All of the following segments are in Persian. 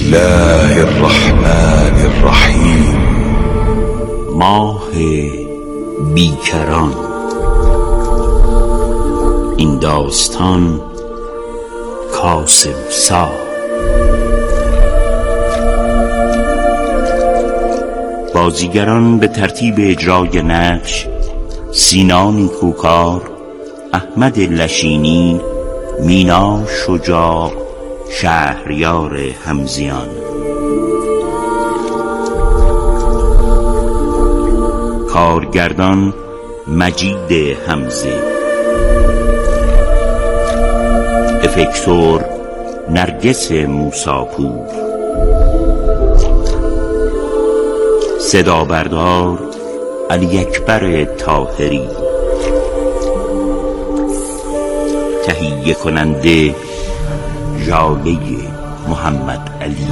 الله الرحمن الرحیم. ماه بیکران. این داستان کاسب سا. بازیگران به ترتیب اجرای نقش: سینا نیکوکار، احمد لشینی، مینا شجاع، شهریار همزیان. کارگردان مجید حمزه. افکتور نرگس موساپور. صدا بردار علی اکبر طاهری. تهیه کننده ژاله محمد علی.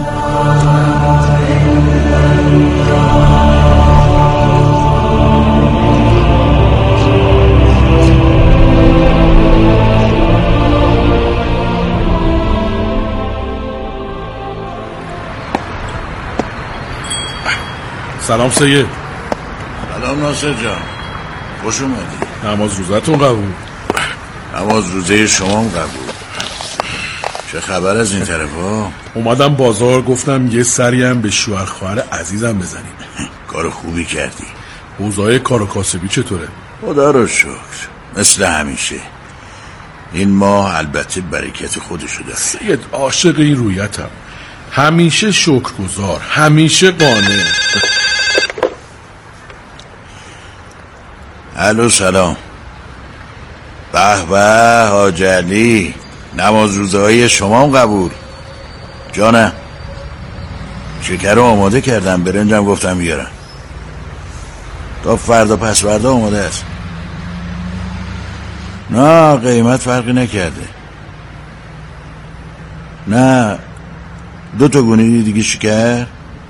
سلام سید. سلام ناصر جان، خوش اومدی. نماز روزتون قبول. نماز روزه شما هم قبول. چه خبر از این طرفا؟ اومدم بازار، گفتم یه سری هم به شوهر خواهر عزیزم بزنیم. کار خوبی کردی. اوضاع کار و کاسبی چطوره؟ خدا رو شکر، مثل همیشه. این ماه البته برکت خودشو داره. سید عاشق این رویتم، همیشه شکرگزار، همیشه قانع. الو سلام. به به حاج علی، نماز روزه های شما هم قبول. جانم، شکر رو آماده کردم، برنجم گفتم بیارم. تا فردا پس فردا آماده است. نه قیمت فرقی نکرده. نه 2 تا گونه دیگه شکر.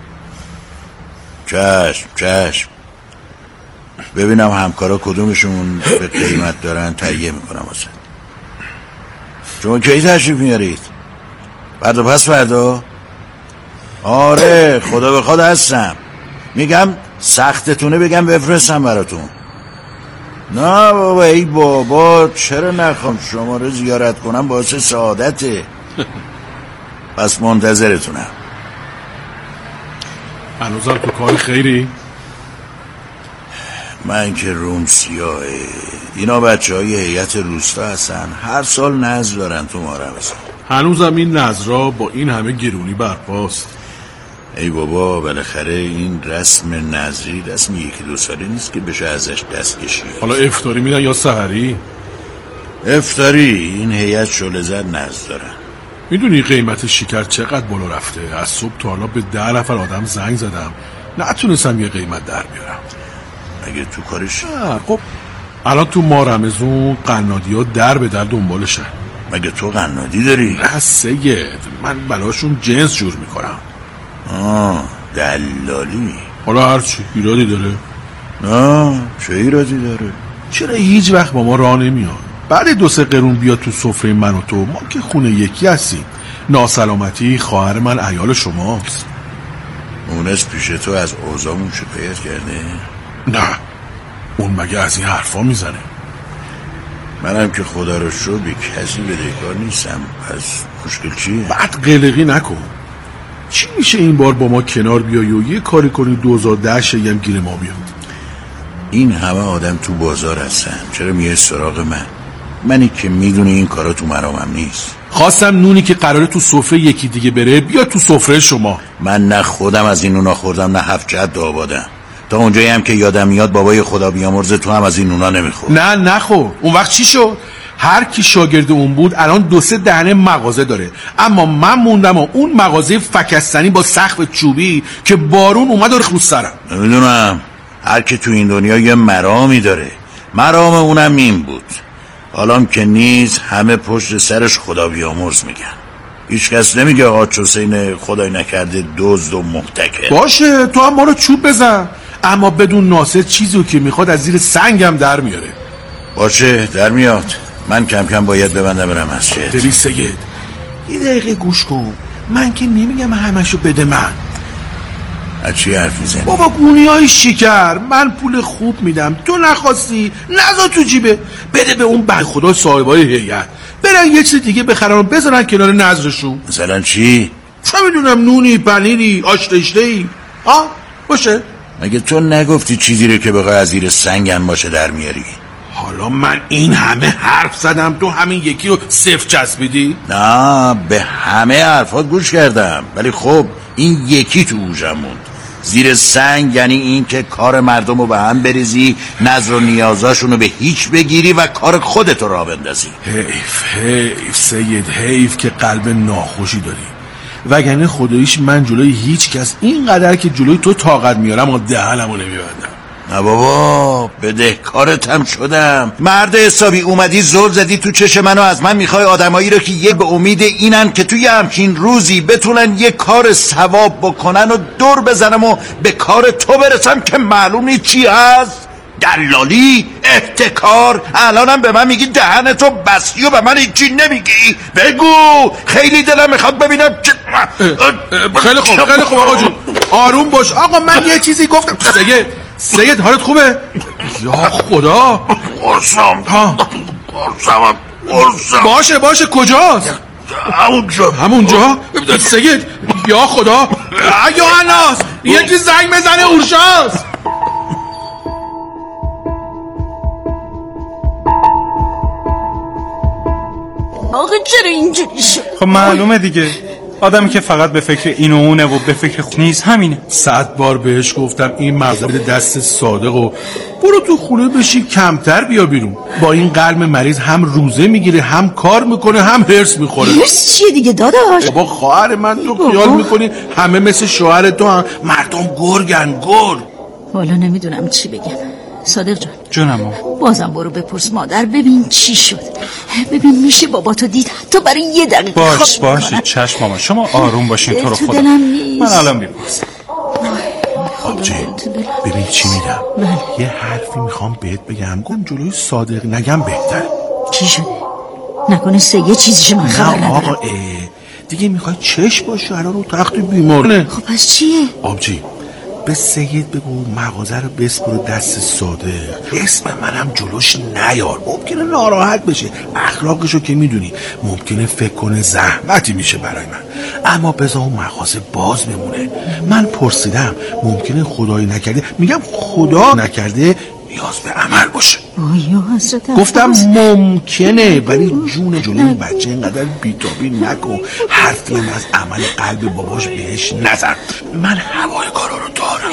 چشم ببینم همکارا کدومشون به قیمت دارن، تهیه میکنم واسه. شما کی تشریف میارید؟ فردا پس فردا؟ آره خدا بخواد هستم. میگم سختتونه بگم بفرستم براتون. نه بابا، ای بابا چرا نخوام شما رو زیارت کنم، باعث سعادته. پس منتظرتونم. هنوزم تو کار خیری؟ من که روم سیاهه. اینا بچه های هیئت روستا هستن، هر سال نذر دارن تو ما رمضان. هنوزم این نذرا با این همه گرونی برپاست. ای بابا بالاخره این رسم نذری رسم 1-2 ساله نیست که بشه ازش دست کشید. حالا افطاری میدن یا سحری؟ افطاری. این هیئت شعله زد نذر دارن. میدونی قیمت شکر چقدر بالا رفته؟ از صبح تا حالا به 10 نفر آدم زنگ زدم، نتونستم یه قیمت در بیارم. اگه تو کارش؟ خب الان تو ماه رمضان قنادی ها در به در دنبالشن. مگه تو قنادی داری؟ نه سید، من براشون جنس جور میکنم. دلالی. حالا هرچی ایرادی داره؟ نه چه ایرادی داره؟ چرا هیچ وقت با ما راه نمیاد؟ بعد 2-3 قرون بیاد تو سفره من و تو، ما که خونه یکی هستیم. ناسلامتی خواهر من عیال شماست. اونست پیش تو از اوضاعمون شکایت کرده؟ نه اون مگه از این حرفا میزنه؟ منم که خدا رو شکر به کسی بدهکار نیستم. پس مشکل چیه؟ بعد قلقی نکن. چی میشه این بار با ما کنار بیایی و یه کاری کنی 2010 هم گیر ما بیاد؟ این همه آدم تو بازار هستن، چرا میای سراغ من؟ منی که میدونی این کارا تو مرامم نیست. خواستم نونی که قراره تو سفره یکی دیگه بره بیا تو سفره شما. من نه خودم از این نونا خوردم، نه 7 جد آبادم. تا اونجایی هم که یادم میاد بابای خدا بیامرزه تو هم از این نونا نمیخور. نه نخور. اون وقت چی شد؟ هر کی شاگرد اون بود الان 2-3 دهنه مغازه داره، اما من موندم و اون مغازه فکستنی با سقف چوبی که بارون اومد و ریخت سرم. نمیدونم، هر کی تو این دنیا یه مرامی داره، مرام اونم این بود. حالام که نیست، همه پشت سرش خدا بیامرز میگن. هیچ کس نمیگه آج حسین خدای نکرده دزد و محتکر. باشه تو هم ما رو چوب بزن، اما بدون ناصر چیزی که میخواد از زیر سنگم در میاره. باشه در میاد. من کم کم باید ببندم برم مسجد. دلی سید یه دقیقه گوش کن. من که نمیگم همشو بده من. از چی حرف میزنی؟ بابا گونی‌های شکر، من پول خوب میدم، تو نخواستی نذار تو جیبه، بده به اون بنده خدا صاحبای هیئت، برن یه چیز دیگه بخرن و بذارن کنار نذرشون. مثلا چی؟ چه میدونم، نونی، پنیری، آش رشته‌ای. باشه. مگه تو نگفتی چیزی رو که بخوای از زیر سنگم باشه در میاری؟ حالا من این همه حرف زدم تو همین یکی رو صفر چسبیدی؟ نه، به همه حرفات گوش کردم، ولی خب این یکی تو گوشم موند. زیر سنگ یعنی این که کار مردم رو به هم بریزی، نظر و نیازاشون رو به هیچ بگیری و کار خودت رو راه بندازی. حیف سید، حیف که قلب ناخوشی داری، وگرنه خداییش من جلوی هیچ کس اینقدر که جلوی تو طاقت میارم و دهنمو نمیبندم. نه بابا، بدهکارت هم شدم. مرد حسابی اومدی زل زدی تو چش منو، از من میخوای آدمایی رو که یه به امید اینن که توی همچین روزی بتونن یه کار ثواب بکنن و دور بزنم و به کار تو برسم که معلوم چی هست؟ دلالی، احتکار. الانم به من میگی دهنتو بستی و به من هیچی نمیگی؟ بگو، خیلی دلم میخواد ببینم که خیلی خوب آقا جون، آروم باش. آقا من یه چیزی گفتم. سید حالت خوبه؟ یا خدا، قرصم. باشه کجاست؟ همونجا؟ سید، یا خدا، یوحناس یکی زنگ بزنه، اورشاست. آقا چرا اینجوری شد؟ خب معلومه دیگه، آدمی که فقط به فکر این و اونه و به فکر خود نیست همینه. 100 بار بهش گفتم این مغزه بده دست صادق و برو تو خونه بشی، کمتر بیا بیرون. با این قلب مریض هم روزه میگیره، هم کار میکنه، هم هرس میخوره. هرس چیه دیگه داداش؟ بابا خواهر من، تو خیال میکنی همه مثل شوهر تو هم؟ مردم گرگن، گرگ. والا نمیدونم چی بگم. صادق جان، جونم. بازم برو بپرس مادر ببین چی شد، ببین میشه بابا تو دید حتی برای یه دقیقه. باشه چشم ماما، شما آروم باشین. تو رو خدا من الان میپرسم. آبجی ببین چی میگم. یه حرفی میخوام بهت بگم، گم جلوی صادق نگم بهتره. چی شده؟ نکنه یه چیزیش من خبر ندارم. نه آقا دیگه میخوای چشم باشی الان رو تخت بیمار. خب پس چیه؟ آبجی به سید بگو مغازه رو بسپره دست صادق، اسم منم جلوش نیار، ممکنه ناراحت بشه، اخلاقشو که میدونی، ممکنه فکر کنه زحمتی میشه برای من، اما بذار اون مغازه باز بمونه. من پرسیدم ممکنه خدایی نکرده، میگم خدا نکرده نیاز به عمل باشه. گفتم ممکنه، ولی جون جلوی بچه اینقدر بیتابی نکن، حرفی هم از عمل قلب باباش بهش نزن. من هوای کارا رو دارم.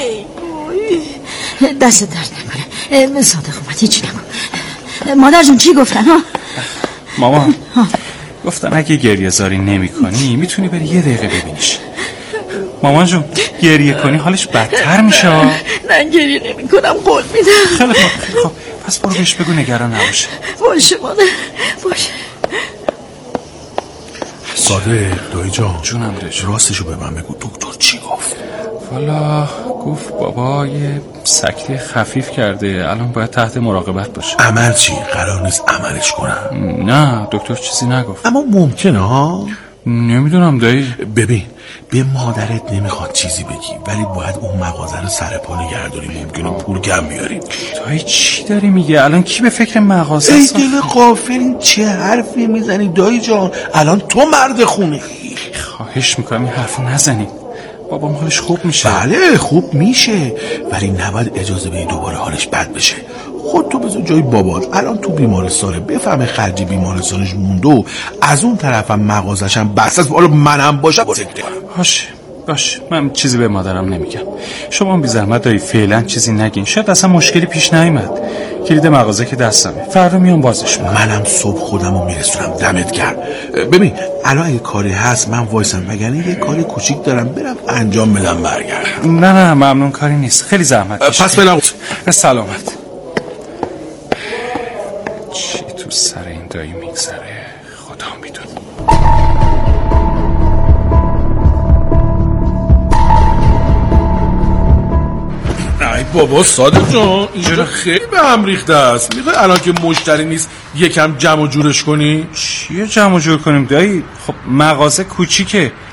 دست درد نکنه. صادق اومد، هیچی نکن. مادر جون چی گفتن ها؟ مامان گفتن اگه گریه زاری نمی کنی میتونی بری یه دقیقه ببینیش. مامان جون گریه کنی حالش بدتر میشه. من گریه نمی کنم، قول میدم. خیلی خب پس برو بهش بگو نگران نباشه. باشه مادر، باشه. صادق دایی جان، جونم رجا، راستشو به من بگو، دکتر چی گفت؟ والا گفت بابا یه سکته خفیف کرده، الان باید تحت مراقبت باشه. عمل چی؟ قرار نیست عملش کنم؟ نه دکتر چیزی نگفت. اما ممکنه ها؟ نمیدونم دایی. ببین به مادرت نمیخواد چیزی بگی، ولی باید اون مغازه رو سر پا نگهداری، ممکنه پول کم بیاریم. دایی چی داری میگه؟ الان کی به فکر مغازه است؟ ای دل غافل، این چه حرفی میزنی دایی جان؟ الان تو مرد خونه. خواهش میکنم این حرفو نزنی، بابام حالش خوب میشه. بله خوب میشه، ولی نباید اجازه بدی دوباره حالش بد بشه. خود تو بذار جای بابات، الان تو بیمارستانه، بفهمه خرج بیمارستانش مونده و از اون طرفم مغازشم بس است، حالا منم باشم. باشه من چیزی به مادرم نمیگم. شما بی زحمت دایی فعلا چیزی نگین، شاید اصلا مشکلی پیش نیامد. کلید مغازه که دستمه، فردا میام بازش میکنم. منم صبح خودمو میرسونم. دمت گرم. ببین الان اگه کاری هست من وایسم، وگرنه یه کاری کوچیک دارم برم انجام بدم برگردم. نه ممنون، کاری نیست، خیلی زحمت کشیدی. پس برم. سلامت. چی تو سر این دایی میگذره خدا میدونه. ای بابا صادق جان، اینجا خیلی به هم ریخته است. میخوای الان که مشتری نیست یکم جمع و جورش کنی؟ چیه جمع و جور کنیم دایی؟ خب مغازه کوچیکه،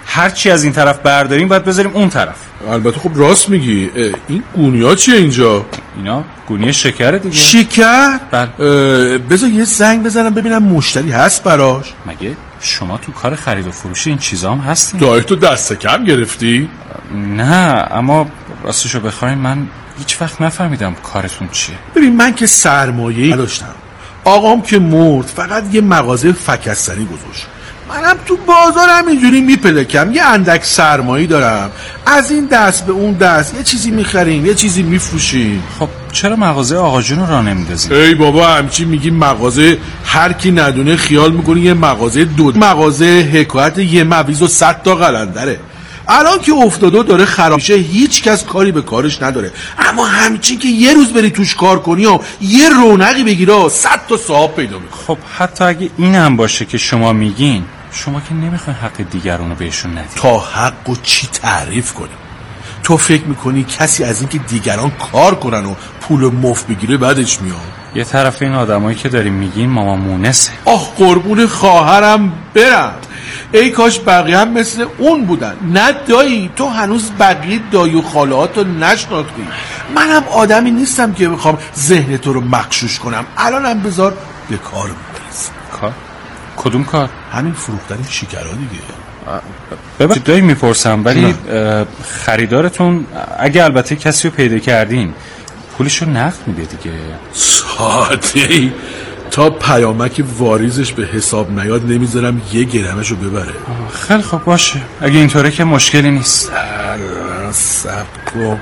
هر چی از این طرف برداریم باید بذاریم اون طرف. البته خب راست میگی. این گونیا چیه اینجا؟ اینا گونی شکره دیگه. شکر؟ بله. بذار یه زنگ بزنم ببینم مشتری هست براش. مگه شما تو کار خرید و فروش این چیزا هم هستین؟ دایی تو دست کم گرفتی؟ نه، اما راستشو بخواین من هیچ وقت نفهمیدم کارتون چیه. ببین من که سرمایه‌ای نداشتم، آقام که مرد فقط یه مغازه فکستنی گذاشت. منم تو بازار همینجوری میپلکم، یه اندک سرمایه‌ای دارم، از این دست به اون دست یه چیزی میخریم یه چیزی میفروشیم. خب چرا مغازه آقا جون رو راه نمیندازین؟ ای بابا همچی میگی مغازه، هر کی ندونه خیال میکنه یه مغازه مغازه حکایت یه مویز و 100 تا قلندره. الان که افتاده داره خراب میشه هیچ کس کاری به کارش نداره، اما همچین که یه روز بری توش کار کنی و یه رونقی بگیره 100 تا صاحب پیدا میکنه. خب حتی اگه این هم باشه که شما میگین، شما که نمیخواین حق دیگرونو بهشون ندید. تا حقو چی تعریف کنی؟ تو فکر میکنی کسی از اینکه دیگران کار کنن و پول مفت بگیره بعدش میاد؟ یه طرف این آدمایی که داریم میگین ماما مونسه. آخ قربون خواهرم برم، ای کاش بقیه هم مثل اون بودن. نه دایی، تو هنوز بقیه دایی و خالهاتو نشناختی. منم آدمی نیستم که بخوام ذهن تو رو مغشوش کنم. الانم بذار به کار برسیم. کار؟ کدوم کار؟ همین فروختن شکرها دیگه. ببخشید دایی میپرسم، ولی خریدارتون اگه البته کسی رو پیدا کردین پولشو نقد میده دیگه؟ ساده تا پیامک واریزش به حساب نیاد نمیذارم یه گرمشو ببره. خیلی خب باشه، اگه اینطوره که مشکلی نیست. صبر کن.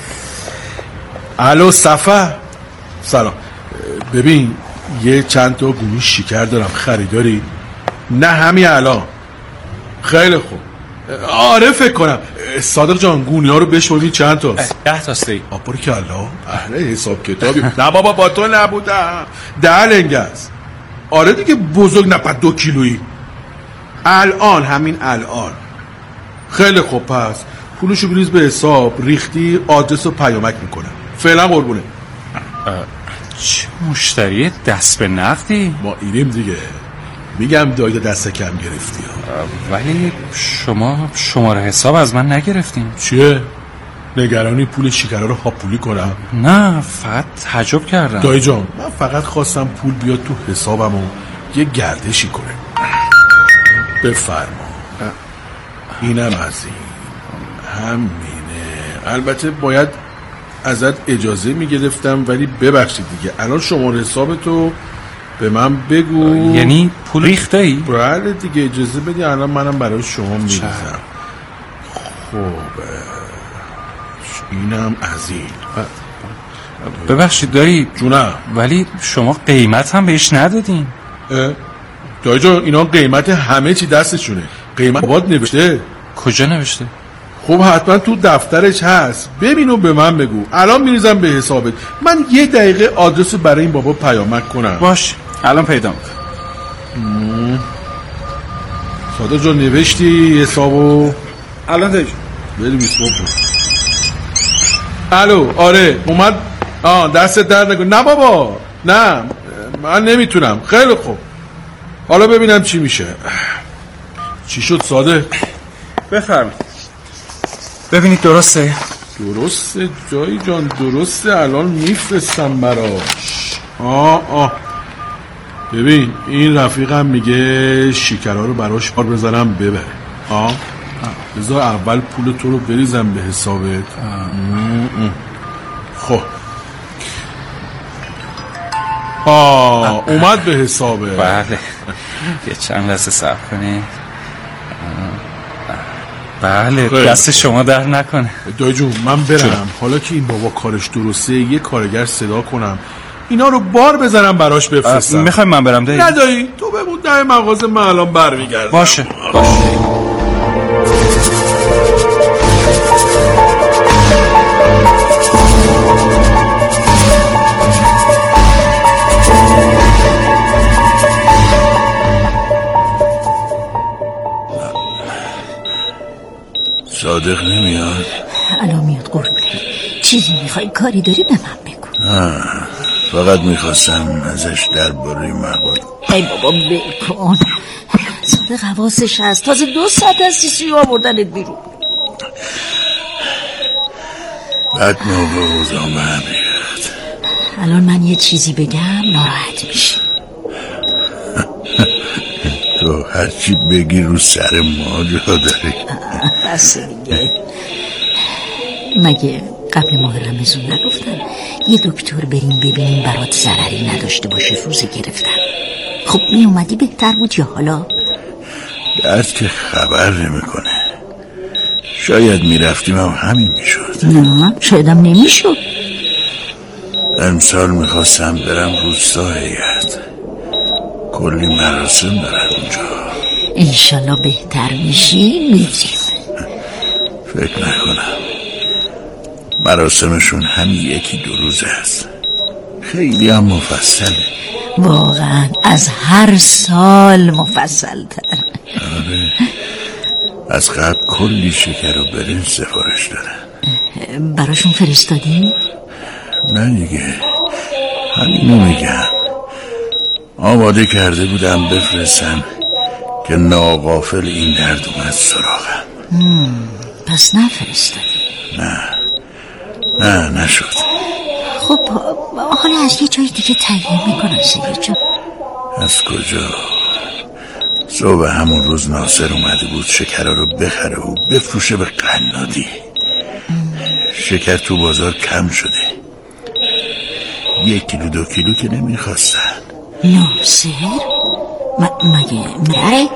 الو صفا، سلام. ببین یه چند تا گونی شکر دارم، خریداری؟ نه همین الان. خیلی خوب. آره فکر کنم. صادق جان گونی ها رو بشوری چند تاست؟ 10 تاست. آپاری که الله اهل حساب کتابی. نه بابا با تو نبودم. 10 لنگست. آره دیگه بزرگ نپد 2 کیلویی. الان همین الان. خیلی خوب، پس پولشو بریز به حساب، ریختی آدرس رو پیامک میکنم. فعلا قربونه. چه مشتری دست به نقدی؟ ما اینیم دیگه. میگم دایی دست کم گرفتی ولی شما شماره حساب از من نگرفتین. چیه؟ نگرانی پول شکرها رو هاپولی کنم؟ نه، فقط تعجب کردم. دایی جان من فقط خواستم پول بیاد تو حسابم و یه گردشی کنه. بفرما. اینم از این همینه. البته باید ازت اجازه میگرفتم ولی ببخشید دیگه. الان شماره حسابتو به من بگو. یعنی پول ریخته ای؟ بله دیگه اجازه بدی الان منم برای شما میریزم. خب اینم از این. ببخشید دایی جونم، ولی شما قیمت هم بهش ندادین. دایی جان اینا قیمت همه چی دستشونه. قیمت بابات نوشته. کجا نوشته؟ خب حتما تو دفترش هست، ببین و به من بگو. الان میریزم به حسابت. من 1 دقیقه آدرس رو برای این بابا پیامک کنم. باش الان پیدا میکنم. صادق جان نوشتی حسابو؟ الان دایی بریم اسمو. الو آره اومد. دست درد نکن. نه بابا نه من نمیتونم. خیلی خوب حالا ببینم چی میشه. چی شد صادق؟ بفرمایید. ببینید درسته؟ درسته جایی جان درسته. الان میفرستم براش. ببین این رفیقم میگه شکرها رو براش بار بذارم ببره. بذار اول پول تو رو بریزم به حسابت. خب اومد به حسابه. بله یه چند لحظه صبر کنی. بله دست شما در نکنه. دایی جون من برم. حالا که این بابا کارش درسته یه کارگر صدا کنم اینا رو بار بذارم براش بفرستم. میخوای من برم دایی؟ نه دایی تو بمون در مغازه، من الان برمیگردم. باشه. صادق نمیاد؟ الان میاد قربونه. چیزی میخوای کاری داری به من بگو. فقط میخواستم ازش درباره مغازه ای بابا بکن. صادق حواسش هست، تازه 2 ساعت از CCU آوردنت بیرون. بعد موقع اوزان به هم میرد. الان من یه چیزی بگم ناراحت میشی. تو هرچی بگی رو سر ما جا داری. بس دیگه. مگه قبل ماه رمضان نگفتم یه دکتر بریم ببینیم برات ضرری نداشته باشه؟ روزه گرفتم. خب می اومدی بهتر بود یا حالا؟ درد که خبر نمیکنه. شاید میرفتیم هم همین میشد. نه شایدم نمیشد. امسال میخواستم برم روستا هیئت، کلی مراسم دارن اونجا. انشالله بهتر میشی میریم. فکر نکنم. مراسمشون همین 1-2 روز است. خیلی هم مفصله. واقعا از هر سال مفصل تر. آره. از قبل کلی شکر و برنج سفارش دارن. براشون فرستادی؟ نه دیگه، همینو میگم. آماده کرده بودم بفرستم که ناغافل این درد اومد سراغم. پس نفرستادی؟ نه نشد. خب حالا از یه جای دیگه تهیه میکنن سید جان. از کجا؟ صبح همون روز ناصر اومده بود شکرها رو بخره و بفروشه به قنادی. شکر تو بازار کم شده. 1 کیلو 2 کیلو که نمیخواستن. ناصر؟ مگه مره؟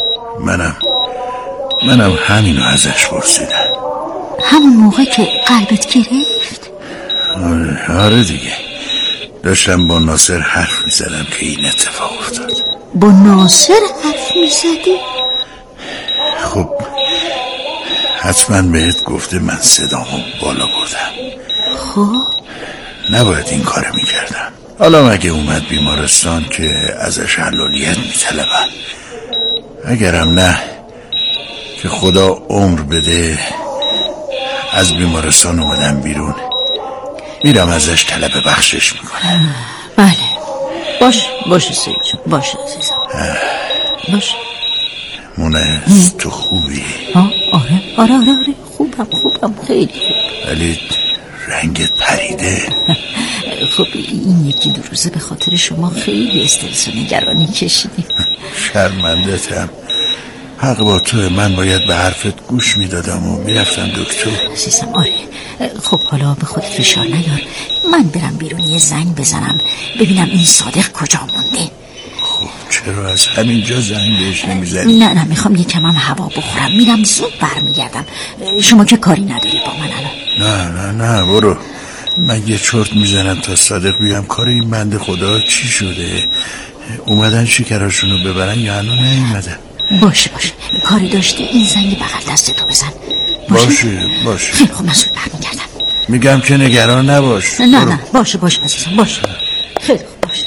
منم همینو ازش پرسیدم. همون موقع که قلبت گرفت؟ آره دیگه. داشتم با ناصر حرف میزدم که این اتفاق افتاد. با ناصر حرف میزدی؟ خب حتما بهت گفته من صدامو بالا بردم. خب نباید این کارو میکردم. حالا مگه اومد بیمارستان که ازش حلالیت میطلبم؟ اگرم نه که خدا عمر بده از بیمارستان اومدم بیرون، میرم ازش طلب بخشش میکنم. بله باشه سید جون، باشه عزیزم، باشه. مونس تو خوبی؟ آره خوبم خیلی خوب. ولی رنگت پریده. خب این 1-2 روزه به خاطر شما خیلی استرس و نگرانی کشیدیم. شرمندتم. حق با توه. من باید به حرفت گوش میدادم و میرفتم دکتر. عزیزم آره. خب حالا به خودت فشار نیار. من برم بیرون یه زنگ بزنم ببینم این صادق کجا مونده. خب چرا از همینجا زنگ بهش نمیزنی؟ نه میخوام یکم هم هوا بخورم. میرم زود برمیگردم. شما که کاری نداری با من الان؟ نه برو. من یه چرت میزنم تا صادق بیام. کار این بنده خدا چی شده؟ اومدن شکراشونو ببرن یا هنو نیومدن؟ باشه کاری داشتی این زنگ بغل دستتو بزن. باشه. خیلی خوب من زود برمیگردم. میگم که نگران نباش. نه باشه عزیزم باشه. خیلی خوب باشه.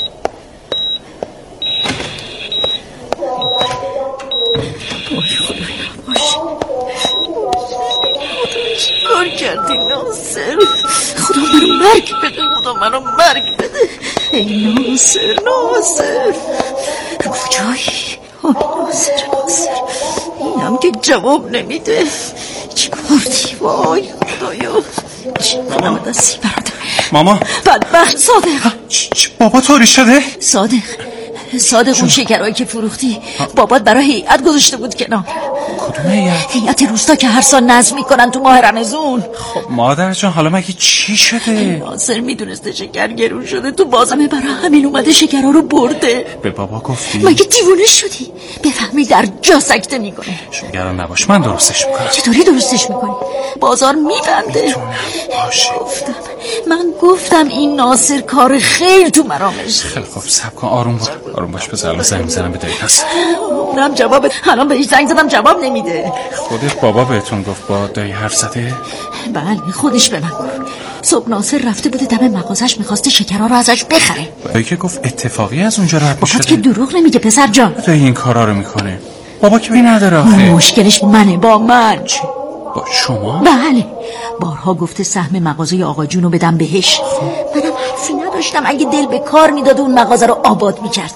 باشه چی کار کردی ناصر؟ خدا منو مرگ بده. ای ناصر کجایی؟ ناصر اینم که جواب نمیده. چی کردی؟ وای خدایا چی کنم دستی برادر؟ ماما بدبخت صادق. بابا طوری شده؟ صادق اون شکرهایی که فروختی بابات برای هیئت گذاشته بود کنار. کدوم هیئت روستا که هر سال نظم میکنن تو ماه رمضان. خب مادر جان حالا مگه چی شده؟ ناصر میدونسته شکر گرون شده تو بازمه برای همین اومده شکرها رو برده. به بابا گفتی؟ مگه دیوونه شدی؟ بفهمی در جا سکته میکنه. نگران نباش من درستش میکنم. چطوری درستش میکنی؟ بازار میبنده. باشه من گفتم این ناصر کار خیر تو مرامش. خیلی خوب صبر کن. آروم باش. بذار زنگ میزنم به دایی ناصر. اونم جواب الان بهش زنگ زدم جواب نمیده. خودت بابا بهتون گفت با دایی حرف زده؟ بله خودش به من گفت. صبح ناصر رفته بوده دم مغازش میخواسته شکرها رو ازش بخره. دایی که گفت اتفاقی از اونجا رد میشده. فقط که دروغ نمیگه پسر جان. دایی این کارا رو میکنه. بابا که بی نداره آخه. مشکلش منه با من. با شما؟ بله بارها گفته سهم مغازه آقا جونو بدم بهش. منم حرفی نداشتم. اگه دل به کار میداد اون مغازه رو آباد میکرد.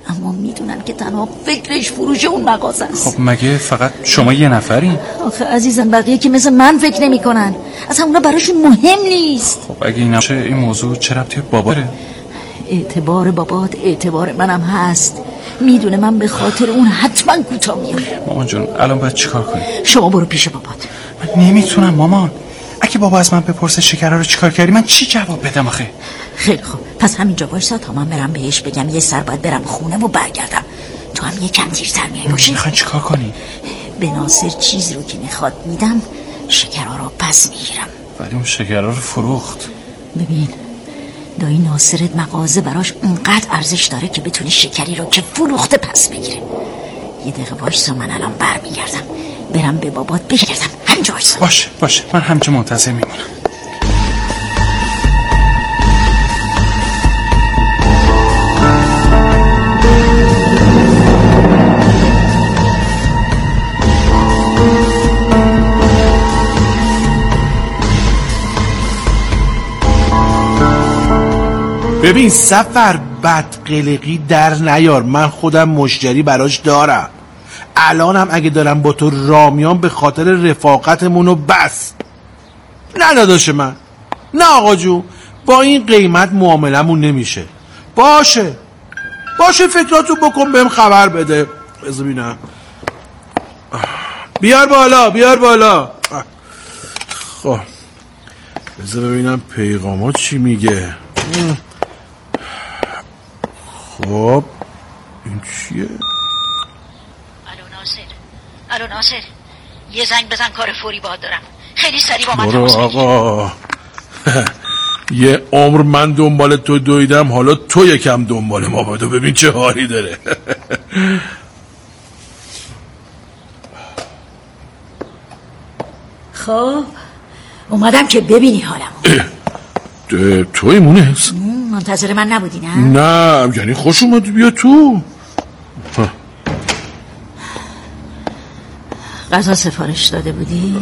اما میدونن که تنها فکرش فروش اون مغازه است. خب مگه فقط شما یه نفرین؟ آخه عزیزم بقیه که مثل من فکر نمی کنن، اصلا اونا براشون مهم نیست. خب اگه این نمیشه این موضوع چه ربطی به بابا داره؟ اعتبار بابات اعتبار منم هست. میدونه من به خاطر اون حتما کوتاه میام. مامان جون الان باید چیکار کنیم؟ شما برو پیش بابات. من نمیتونم مامان. اگه بابا از من بپرسه شکرها رو چیکار کردی من چی جواب بدم آخه؟ خیلی خوب، پس همینجا وایسا تا من برم بهش بگم یه سر باید برم خونه و برگردم. تو هم یه کم دیرتر میای باشه. میخوای چیکار کنی؟ به ناصر چیز رو که میخواد میدم، شکرها رو پس میگیرم. ولی اون شکرها رو فروخت. ببین دایی ناصرت مغازه براش اونقدر ارزش داره که بتونه شکری رو که فروخته پس بگیره. یه دقیقه وایسا، من الان برمیگردم برم به بابات بگردم. همینجا وایسا. باشه من همینجا منتظر میمونم. ببین سفر بدقلقی در نیار، من خودم مشتری براش دارم. الانم اگه دارم با تو رامیان به خاطر رفاقتمون و بس. نه داداش من، نه آقا جون، با این قیمت معاملمون نمیشه. باشه فکراتو بکن بهم خبر بده. بذار ببینم. بیار بالا. خب بذار ببینم پیغامات چی میگه. خب این چیه؟ الو ناصر یه زنگ بزن، کار فوری باهات دارم. خیلی سریع با من برو آقا. یه عمر من دنبال تو دویدم، حالا تو یکم دنبال ما بدو، ببین چه حالی داره. خب اومدم که ببینی حالمو. توی مونس؟ منتظر من نبودی نه؟ نه یعنی خوش اومدی، بیا تو. غذا سفارش داده بودی؟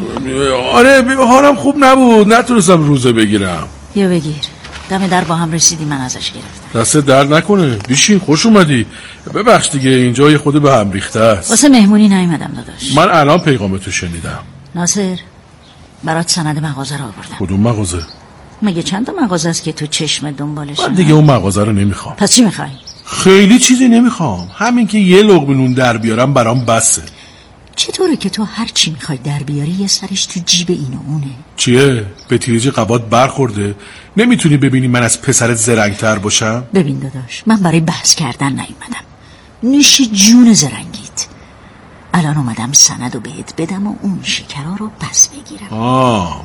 آره حالم خوب نبود، نتونستم روزه بگیرم. یا بگیر، دم در با هم رسیدی من ازش گرفتم. دست درد نکنه، بیشین، خوش اومدی. ببخش دیگه اینجا یه خود به هم ریخته است. واسه مهمونی نیومدم داداش. من الان پیغامتو شنیدم. ناصر برات سند مغازه رو آوردم. کدوم مغازه؟ مگه چند تا مغازه است که تو چشم دنبالش؟ من دیگه اون مغازه رو نمیخوام. پس چی میخوای؟ خیلی چیزی نمیخوام، همین که یه لقمه نون در بیارم برام بسه. چطوره که تو هر چی میخوای در بیاری یه سرش تو جیب این و اونه؟ چیه؟ به تیریج قبات برخورده؟ نمیتونی ببینی من از پسرت زرنگتر باشم؟ ببین داداش، من برای بحث کردن نیومدم. نوش جون زرنگیت. الان اومدم سند رو بهت بدم و اون شکرها رو پس بگیرم.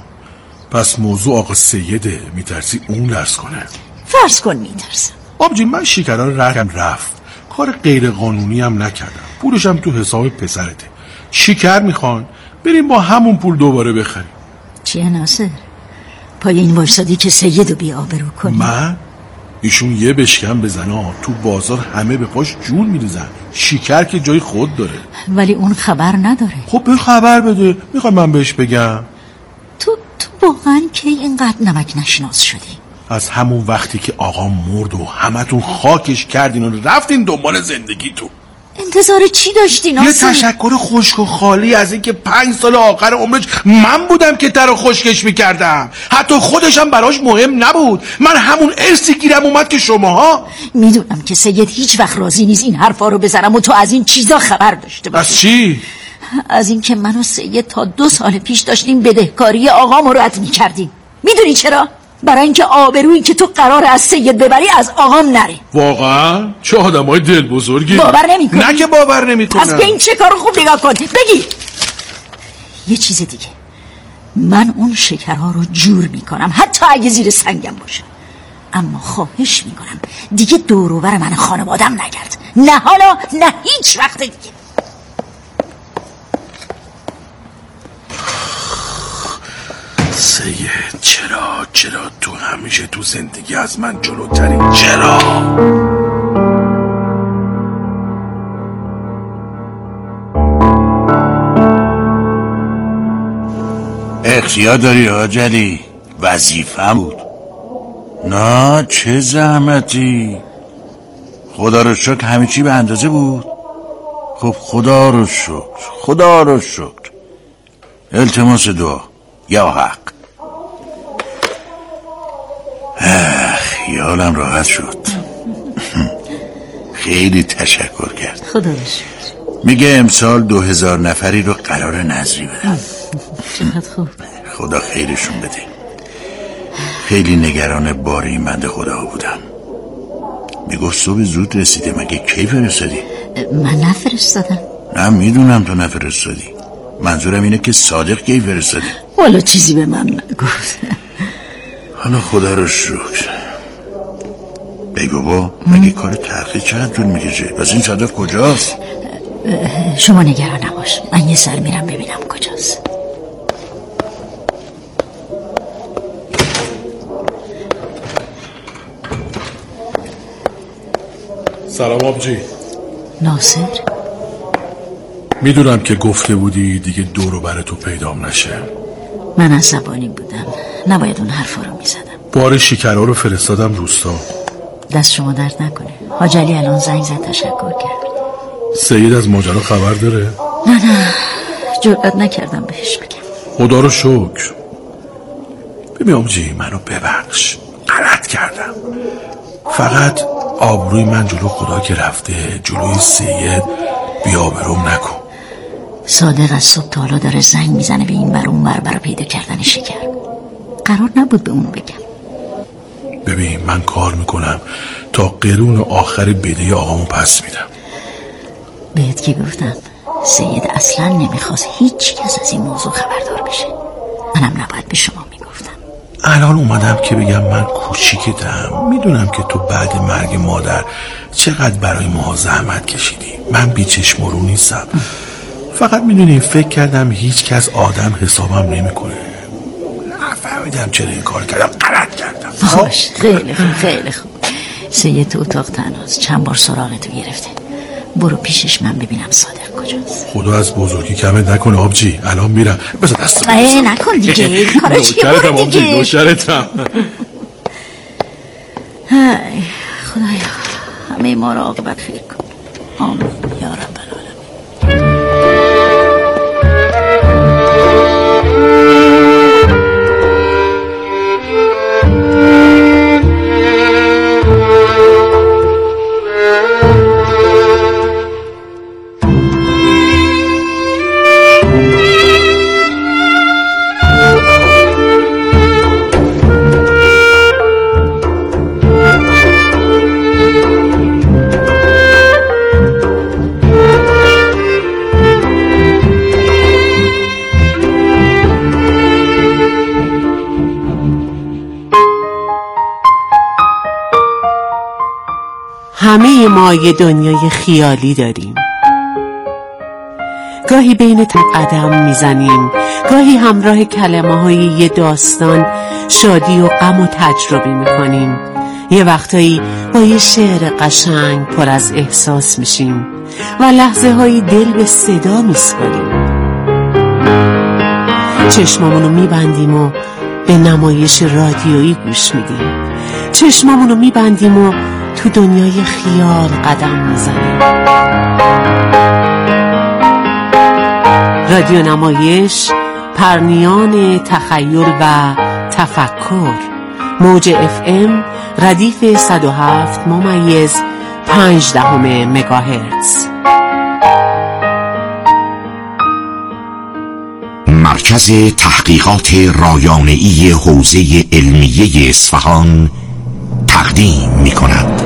پس موضوع آقا سیده، میترسی اون درس کنه؟ فرض کن میترسم. آبجی من شکرها رو رفت، کار غیر قانونی هم نکردم، پولشم تو حساب پسرته. شکر میخوان بریم با همون پول دوباره بخریم. چیه ناصر؟ پای این وایسادی که سید رو بی آبرو کنی؟ من؟ ایشون یه بشکم بزنه تو بازار همه به پاش جون میریزن. شکر که جای خود داره. ولی اون خبر نداره. خب به خبر بده، میخوای من بهش بگم؟ تو واقعا کی اینقدر نمک نشناس شدی؟ از همون وقتی که آقا مرد و همتون خاکش کردین و رفتین دنبال زندگی تو. انتظار چی داشتی ناصر؟ یه تشکر خشک و خالی از این که 5 سال آخر عمرش من بودم که تر و خشکش میکردم. حتی خودشم براش مهم نبود. من همون ارثی گیرم اومد که شماها. میدونم که سید هیچ وقت راضی نیست این حرفا رو بزنم و تو از این چیزا خبر داشته باشی. از چی؟ از این که من و سید تا 2 سال پیش داشتیم بدهکاری آقامو رد میکردیم. میدونی چرا؟ برای اینکه آبرویی که تو قرار از سید ببری از آقام نره. واقعا؟ چه آدمای دل بزرگی. باور نمی‌کنی؟ نه که باور نمی‌کنم. پس به این چه کارو خوب نگاه کن. بگیر. یه چیز دیگه، من اون شکرها رو جور میکنم حتی اگه زیر سنگم باشه، اما خواهش میکنم دیگه دور و بر من خانوادم نگرد. نه حالا نه هیچ وقت دیگه. سید چرا تو همیشه تو زندگی از من جلوتری؟ چرا؟ اختیار داری حاج علی، وظیفه‌م بود. نه چه زحمتی. خدا رو شکر همه چی به اندازه بود. خب خدا رو شکر، خدا رو شکر. التماس دعا یا حق. خیالم راحت شد. خیلی تشکر کرد. خدا رو شکر. میگه امسال 2000 نفری رو قرار نظری بدم. چقدر خوب. خدا خیرشون بده. خیلی نگران بار این بنده خدا بودم. میگفت صبح زود رسیده، مگه کی فرستادی؟ من نفرستادم. نه میدونم تو نفرستادی، منظورم اینه که صادق کی فرستادی. والا چیزی به من نگفت. حالا خدا رو شکر. ای بابا مگه کار تحقیق چقدر طول میکشه؟ پس این صادق کجاست؟ شما نگران نباش، من یه سر میرم ببینم کجاست. سلام آبجی. ناصر؟ میدونم که گفته بودی دیگه دور و بر تو پیدام نشه. من عصبانی بودم، نباید اون حرفا رو میزدم. بار شکرها رو فرستادم روستا. دست شما درد نکنه. حاج علی الان زنگ زد تشکر کرد. سید از ماجرا خبر داره؟ نه جرئت نکردم بهش بگم. خدا رو شکر. ببین آبجی منو ببخش، غلط کردم. فقط آبروی من جلو خدا که رفته، جلوی سید بی‌آبروم نکن. صادق از صبح تا حالا داره زنگ میزنه به این ور اون ور برای پیدا کردن شکر. قرار نبود به اونو بگم. ببین من کار میکنم تا قرون آخر بده آقامو پس میدم. بهت که گفتم سید اصلا نمیخواست هیچ کس از این موضوع خبردار بشه. منم نباید به شما میگفتم. الان اومدم که بگم من کوچیکتم، میدونم که تو بعد مرگ مادر چقدر برای ما زحمت کشیدی. من بیچشم رو نیستم. فقط میدونی فکر کردم هیچ کس آدم حسابم نمیکنه. نفهمیدم چرا این کار کردم. غلط کردم. باش خیلی خوب خیلی خوب. سید تو اتاق تنهاست، چند بار سراغتو گرفته. برو پیشش من ببینم صادق کجاست. خدا از بزرگی کمت نکنه آبجی. الان میرم. بذار دستم. نکن دیگه. کارا چیه؟ برو دیگه. نوکرتم. های خدایا همه ما را عاقبت خیر کن. آمین یا رب العالمین. همه ما یه دنیای خیالی داریم. گاهی بین تا قدم میزنیم، گاهی همراه کلمه های یه داستان شادی و غم و تجربه میکنیم. یه وقتایی با یه شعر قشنگ پر از احساس میشیم و لحظه هایی دل به صدا میسپاریم. چشمامونو میبندیم و به نمایش رادیویی گوش میدیم. چشمامونو میبندیم و تو دنیای خیال قدم میزنیم. رادیو نمایش، پرنیان تخیل و تفکر. موج FM ردیف 107.5 مگاهرتز. مرکز تحقیقات رایانه‌ای حوزه علمیه اصفهان تقدیم می‌کند.